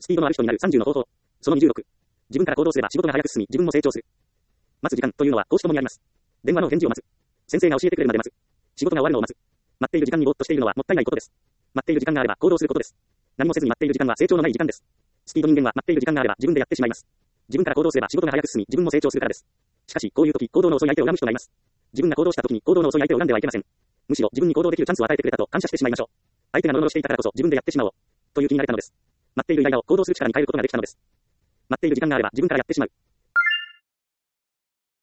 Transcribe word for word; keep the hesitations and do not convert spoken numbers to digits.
スピードのある人になるさんじゅうの方法。そのにじゅうろく。自分から行動すれば仕事が早く進み、自分も成長する。待つ時間というのは講師ともにあります。電話の返事を待つ。先生が教えてくれるまで待つ。仕事が終わるのを待つ。待っている時間にぼーっとしているのはもったいないことです。待っている時間があれば行動することです。何もせずに待っている時間は成長のない時間です。スピード人間は待っている時間があれば自分でやってしまいます。自分から行動すれば仕事が早く進み、自分も成長するからです。しかし、こういう時、行動の遅い相手を恨む人がいます。自分が行動した時に行動の遅い相手を恨んではいけません。むしろ自分に行動できるチャンスを与えてくれたと感謝してしまいましょう。相手がノロノロしていたからこそ自分でやってしまおう。という気になれたのです。待っている間を行動する力に変えることができたのです。待っている時間があれば自分からやってしまう。